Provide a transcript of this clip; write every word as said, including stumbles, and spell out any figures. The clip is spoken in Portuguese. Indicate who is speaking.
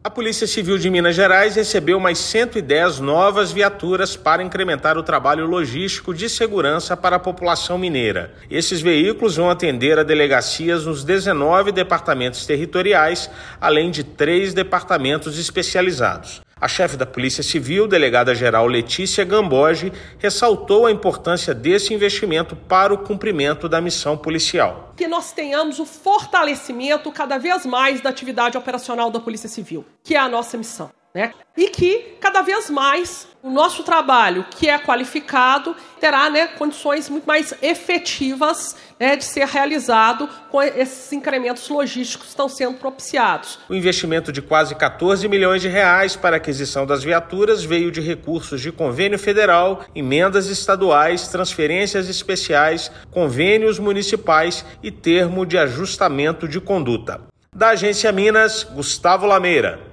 Speaker 1: A Polícia Civil de Minas Gerais recebeu mais cento e dez novas viaturas para incrementar o trabalho logístico de segurança para a população mineira. Esses veículos vão atender a delegacias nos dezenove departamentos territoriais, além de três departamentos especializados. A chefe da Polícia Civil, delegada-geral Letícia Gamboge, ressaltou a importância desse investimento para o cumprimento da missão policial.
Speaker 2: Que nós tenhamos o fortalecimento cada vez mais da atividade operacional da Polícia Civil, que é a nossa missão, né? E que cada vez mais o nosso trabalho, que é qualificado, terá, né, condições muito mais efetivas, né, de ser realizado com esses incrementos logísticos que estão sendo propiciados.
Speaker 1: O investimento de quase quatorze milhões de reais para a aquisição das viaturas veio de recursos de convênio federal, emendas estaduais, transferências especiais, convênios municipais e termo de ajustamento de conduta. Da Agência Minas, Gustavo Lameira.